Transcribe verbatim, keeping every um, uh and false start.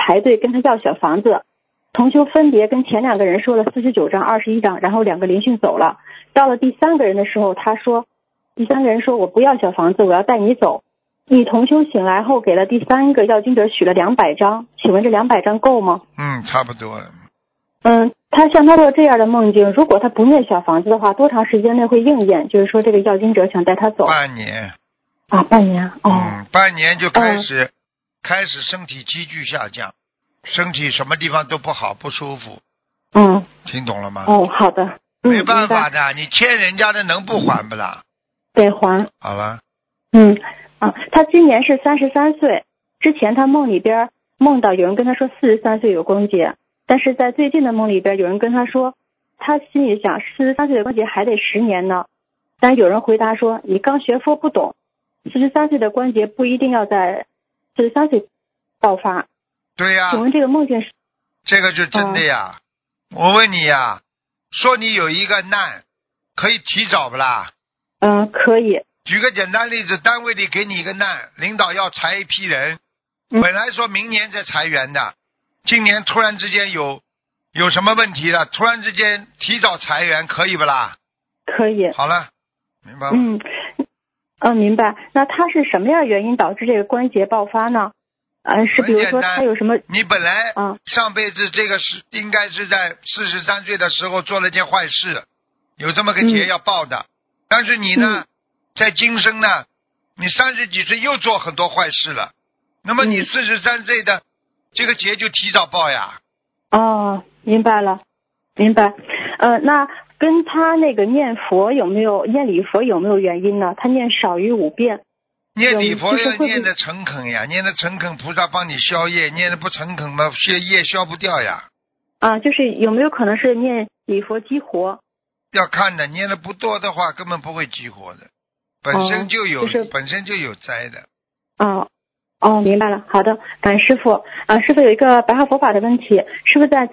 排队跟他要小房子。同修分别跟前两个人说了四十九章、二十一章，然后两个灵性走了。到了第三个人的时候，他说，第三个人说我不要小房子，我要带你走。女同修醒来后给了第三个要经者许了两百张，请问这两百张够吗？ 嗯，差不多了。 嗯，他像他做这样的梦境，如果他不念小房子的话，多长时间内会应验？就是说这个要经者想带他走。 半年。 啊，半年哦。 嗯，半年就开始、 嗯、 开始身体急剧下降，身体什么地方都不好，不舒服。 嗯， 听懂了吗？ 哦，好的。嗯、 没办法的，你欠人家的能不还不啦？ 得还。 好了。 嗯啊，他今年是三十三岁，之前他梦里边梦到有人跟他说四十三岁有关节，但是在最近的梦里边有人跟他说，他心里想四十三岁的关节还得十年呢，但有人回答说你刚学佛不懂，四十三岁的关节不一定要在四十三岁爆发。 对呀、啊。 请问这个梦境是？ 这个就真的呀。嗯、我问你呀，说你有一个难，可以提早不啦？ 嗯，可以。 举个简单例子，单位里给你一个难，领导要裁一批人， 嗯、 本来说明年再裁员的，今年突然之间有有什么问题了，突然之间提早裁员，可以不啦？ 可以。 好了，明白吗？ 嗯，嗯，明白。那他是什么样原因导致这个关节爆发呢？呃，是比如说他有什么？ 你本来啊， 上辈子这个是应该是在四十三岁的时候做了件坏事，有这么个劫要报的，嗯、但是你呢？嗯在今生呢，你三十几岁又做很多坏事了，那么你四十三岁的、嗯、这个节就提早报呀。 哦，明白了，明白。呃，那跟他那个念佛有没有念礼佛有没有原因呢？他念少于五遍。 念礼佛要念的诚恳呀，念的诚恳，菩萨帮你消业；念的不诚恳嘛，消业消不掉呀。 啊，就是有没有可能是念礼佛激活？ 要看的，念的不多的话，根本不会激活的。本身就有、 哦就是、 本身就有灾的。 哦哦，明白了。好的，感恩师父。啊，师父有一个白话佛法的问题，师父在